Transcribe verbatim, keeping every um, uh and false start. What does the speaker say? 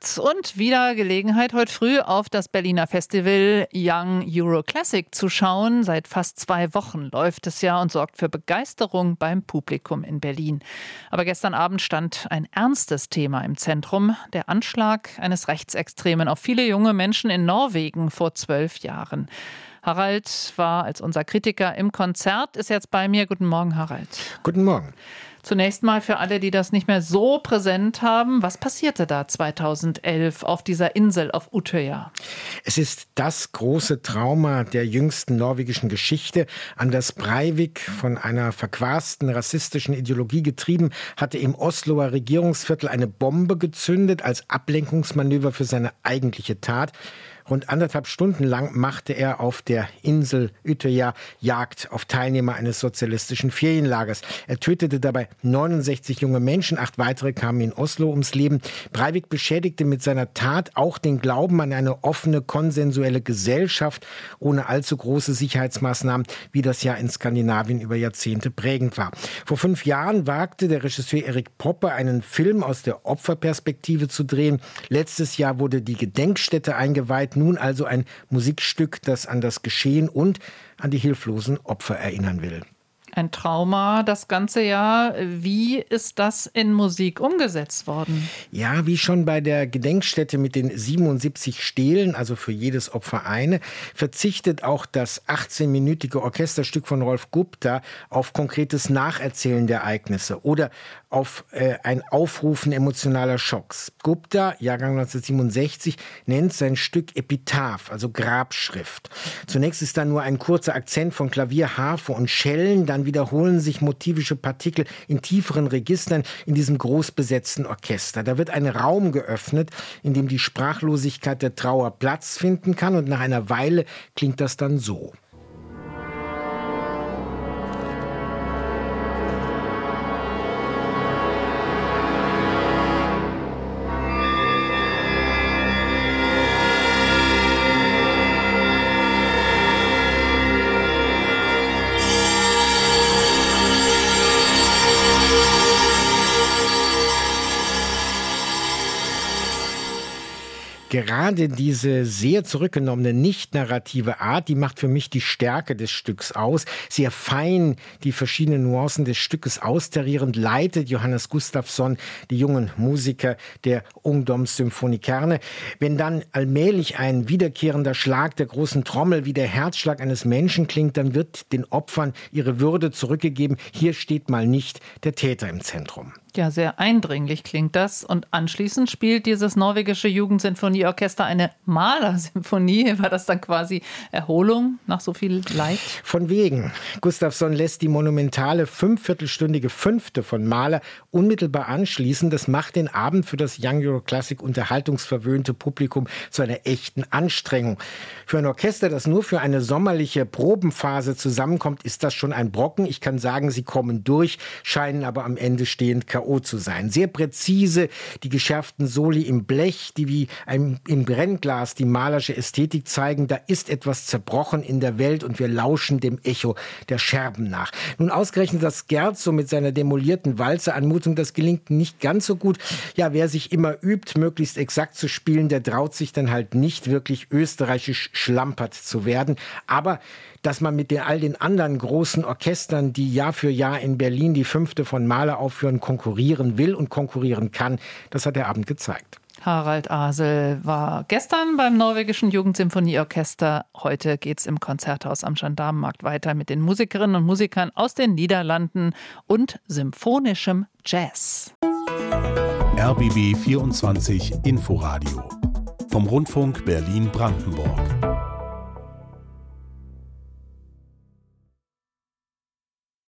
Fest und wieder Gelegenheit, heute früh auf das Berliner Festival Young Euro Classic zu schauen. Seit fast zwei Wochen läuft es ja und sorgt für Begeisterung beim Publikum in Berlin. Aber gestern Abend stand ein ernstes Thema im Zentrum: der Anschlag eines Rechtsextremen auf viele junge Menschen in Norwegen vor zwölf Jahren. Harald war als unser Kritiker im Konzert, ist jetzt bei mir. Guten Morgen, Harald. Guten Morgen. Zunächst mal für alle, die das nicht mehr so präsent haben: Was passierte da zweitausendelf auf dieser Insel auf Utøya? Es ist das große Trauma der jüngsten norwegischen Geschichte. Anders Breivik, von einer verquasten rassistischen Ideologie getrieben, hatte im Osloer Regierungsviertel eine Bombe gezündet als Ablenkungsmanöver für seine eigentliche Tat. Rund anderthalb Stunden lang machte er auf der Insel Utøya Jagd auf Teilnehmer eines sozialistischen Ferienlagers. Er tötete dabei neunundsechzig junge Menschen, acht weitere kamen in Oslo ums Leben. Breivik beschädigte mit seiner Tat auch den Glauben an eine offene, konsensuelle Gesellschaft ohne allzu große Sicherheitsmaßnahmen, wie das ja in Skandinavien über Jahrzehnte prägend war. Vor fünf Jahren wagte der Regisseur Erik Poppe, einen Film aus der Opferperspektive zu drehen. Letztes Jahr wurde die Gedenkstätte eingeweiht. Nun also ein Musikstück, das an das Geschehen und an die hilflosen Opfer erinnern will. Ein Trauma das ganze Jahr. Wie ist das in Musik umgesetzt worden? Ja, wie schon bei der Gedenkstätte mit den siebenundsiebzig Stelen, also für jedes Opfer eine, verzichtet auch das achtzehnminütige Orchesterstück von Rolf Gupta auf konkretes Nacherzählen der Ereignisse oder auf äh, ein Aufrufen emotionaler Schocks. Gupta, Jahrgang neunzehnhundertsiebenundsechzig, nennt sein Stück Epitaph, also Grabschrift. Zunächst ist da nur ein kurzer Akzent von Klavier, Harfe und Schellen, dann wiederholen sich motivische Partikel in tieferen Registern in diesem groß besetzten Orchester. Da wird ein Raum geöffnet, in dem die Sprachlosigkeit der Trauer Platz finden kann, und nach einer Weile klingt das dann so. Gerade diese sehr zurückgenommene, nicht narrative Art, die macht für mich die Stärke des Stücks aus. Sehr fein die verschiedenen Nuancen des Stückes austarierend leitet Johannes Gustafsson die jungen Musiker der Ungdomssymfonikerne. Wenn dann allmählich ein wiederkehrender Schlag der großen Trommel wie der Herzschlag eines Menschen klingt, dann wird den Opfern ihre Würde zurückgegeben. Hier steht mal nicht der Täter im Zentrum. Ja, sehr eindringlich klingt das. Und anschließend spielt dieses norwegische Jugendsinfonieorchester eine Mahler-Symphonie. War das dann quasi Erholung nach so viel Leid? Von wegen. Gustafsson lässt die monumentale fünfviertelstündige Fünfte von Mahler unmittelbar anschließen. Das macht den Abend für das Young Euro Classic unterhaltungsverwöhnte Publikum zu einer echten Anstrengung. Für ein Orchester, das nur für eine sommerliche Probenphase zusammenkommt, ist das schon ein Brocken. Ich kann sagen, sie kommen durch, scheinen aber am Ende stehend K O zu sein. Sehr präzise die geschärften Soli im Blech, die wie ein, im Brennglas die malerische Ästhetik zeigen. Da ist etwas zerbrochen in der Welt und wir lauschen dem Echo der Scherben nach. Nun ausgerechnet das Scherzo mit seiner demolierten Walzer-Anmutung, das gelingt nicht ganz so gut. Ja, wer sich immer übt, möglichst exakt zu spielen, der traut sich dann halt nicht wirklich österreichisch schlampert zu werden. Aber dass man mit den, all den anderen großen Orchestern, die Jahr für Jahr in Berlin die Fünfte von Mahler aufführen, konkurrieren will und konkurrieren kann, das hat der Abend gezeigt. Harald Asel war gestern beim norwegischen Jugendsinfonieorchester. Heute geht's im Konzerthaus am Gendarmenmarkt weiter mit den Musikerinnen und Musikern aus den Niederlanden und symphonischem Jazz. R B B vierundzwanzig Inforadio vom Rundfunk Berlin-Brandenburg.